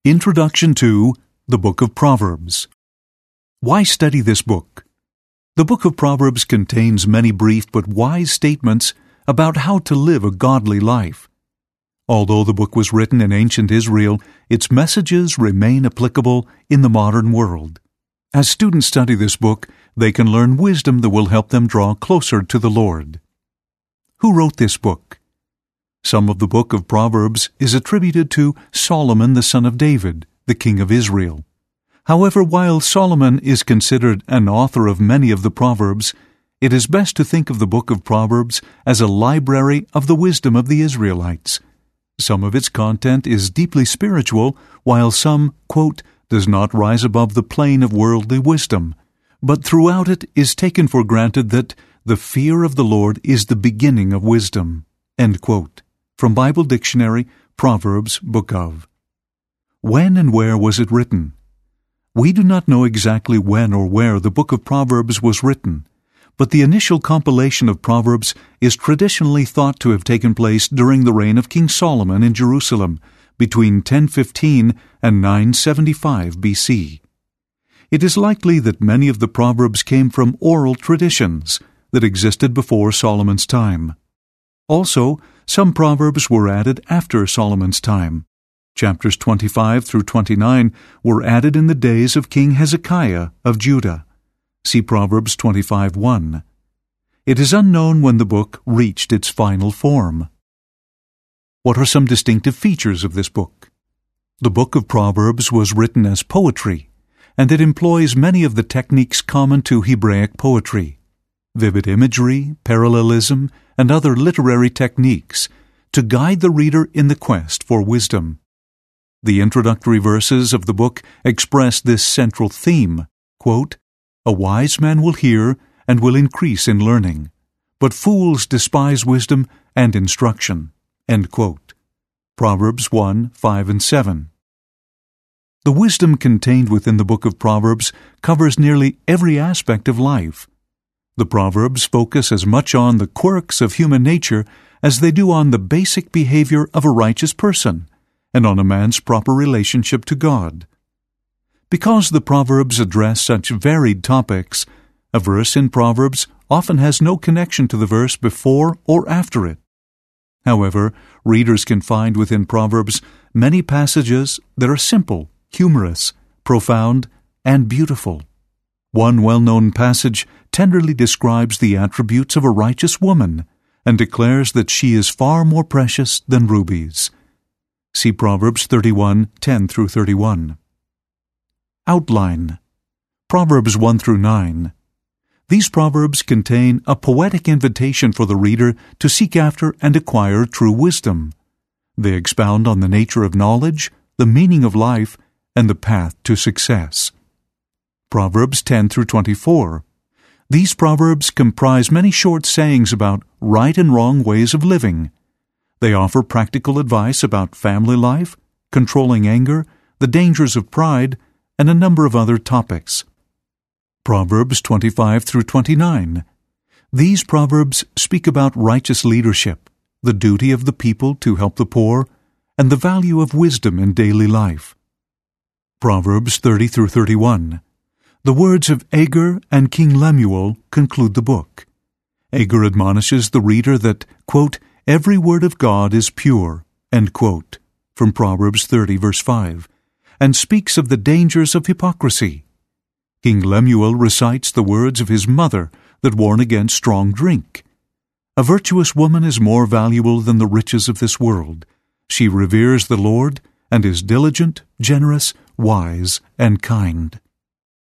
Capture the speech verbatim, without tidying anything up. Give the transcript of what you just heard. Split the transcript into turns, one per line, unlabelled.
Introduction to the Book of Proverbs. Why study this book? The Book of Proverbs contains many brief but wise statements about how to live a godly life. Although the book was written in ancient Israel, its messages remain applicable in the modern world. As students study this book, they can learn wisdom that will help them draw closer to the Lord. Who wrote this book? Some of the book of Proverbs is attributed to Solomon the son of David, the king of Israel. However, while Solomon is considered an author of many of the Proverbs, it is best to think of the book of Proverbs as a library of the wisdom of the Israelites. Some of its content is deeply spiritual, while some, quote, does not rise above the plane of worldly wisdom, but throughout it is taken for granted that the fear of the Lord is the beginning of wisdom, end quote. From Bible Dictionary, Proverbs, Book of. When and where was it written? We do not know exactly when or where the book of Proverbs was written, but the initial compilation of Proverbs is traditionally thought to have taken place during the reign of King Solomon in Jerusalem between ten fifteen and nine seventy-five B C. It is likely that many of the Proverbs came from oral traditions that existed before Solomon's time. Also, some Proverbs were added after Solomon's time. Chapters twenty-five through twenty-nine were added in the days of King Hezekiah of Judah. See Proverbs twenty-five one. It is unknown when the book reached its final form. What are some distinctive features of this book? The book of Proverbs was written as poetry, and it employs many of the techniques common to Hebraic poetry: vivid imagery, parallelism, and other literary techniques to guide the reader in the quest for wisdom. The introductory verses of the book express this central theme, quote, "A wise man will hear and will increase in learning, but fools despise wisdom and instruction," end quote. Proverbs one, five, and seven. The wisdom contained within the book of Proverbs covers nearly every aspect of life. The Proverbs focus as much on the quirks of human nature as they do on the basic behavior of a righteous person and on a man's proper relationship to God. Because the Proverbs address such varied topics, a verse in Proverbs often has no connection to the verse before or after it. However, readers can find within Proverbs many passages that are simple, humorous, profound, and beautiful. One well-known passage tenderly describes the attributes of a righteous woman and declares that she is far more precious than rubies. See Proverbs thirty-one, ten through thirty-one. Outline. Proverbs one through nine. These Proverbs contain a poetic invitation for the reader to seek after and acquire true wisdom. They expound on the nature of knowledge, the meaning of life, and the path to success. Proverbs ten through twenty-four. These Proverbs comprise many short sayings about right and wrong ways of living. They offer practical advice about family life, controlling anger, the dangers of pride, and a number of other topics. Proverbs twenty-five through twenty-nine. These Proverbs speak about righteous leadership, the duty of the people to help the poor, and the value of wisdom in daily life. Proverbs thirty through thirty-one. The words of Agur and King Lemuel conclude the book. Agur admonishes the reader that, quote, "Every word of God is pure," end quote, from Proverbs thirty, verse five, and speaks of the dangers of hypocrisy. King Lemuel recites the words of his mother that warn against strong drink. A virtuous woman is more valuable than the riches of this world. She reveres the Lord and is diligent, generous, wise, and kind.